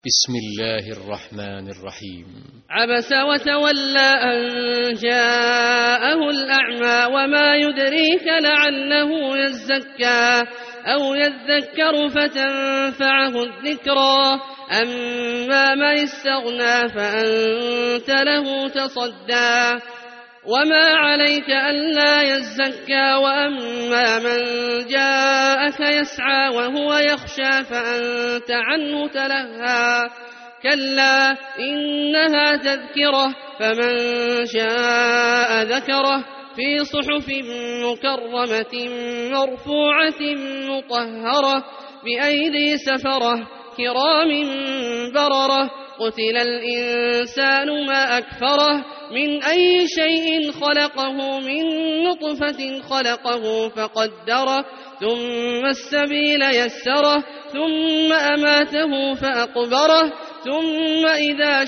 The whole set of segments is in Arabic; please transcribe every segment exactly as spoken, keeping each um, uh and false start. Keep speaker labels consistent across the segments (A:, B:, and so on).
A: بسم الله الرحمن الرحيم.
B: عبس وتولى أن جاءه الأعمى وما يدريك لعله يزكى أو يذكر فتنفعه الذكرى أما من استغنى فأنت له تصدى وما عليك ألا يزكى وأما من جاءك يسعى وهو يخشى فأنت عنه تلهى كلا إنها تذكرة فمن شاء ذكره في صحف مكرمة مرفوعة مطهرة بأيدي سفرة كرام بررة قتل الإنسان ما أكفره من أي شيء خلقه من نطفة خلقه فقدره ثم السبيل يسره ثم أماته فأقبره ثم إذا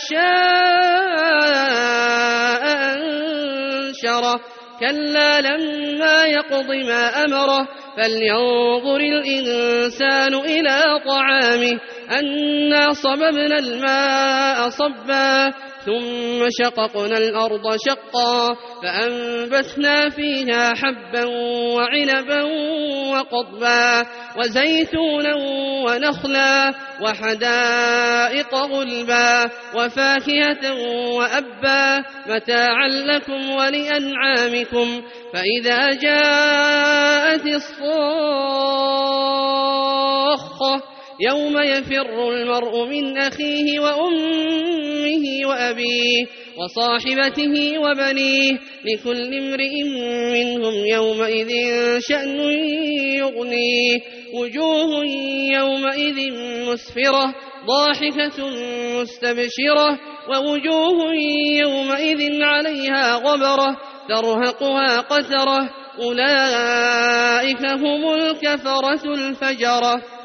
B: شاء أنشره كلا لما يقض ما أمره فلينظر الإنسان إلى طعامه أنا صببنا الماء صبا ثم شققنا الأرض شقا فأنبتنا فيها حبا وعنبا وقضبا وزيتونا ونخلا وحدائق غلبا وفاكهة وأبا متاعا لكم ولأنعامكم فإذا جاءت الصاخة يوم يفر المرء من أخيه وأمه وأبيه وصاحبته وبنيه لكل امرئ منهم يومئذ شأن يغنيه وجوه يومئذ مسفرة ضاحكة مستبشرة ووجوه يومئذ عليها غبرة ترهقها قترة أولئك هم الكفرة الفجرة.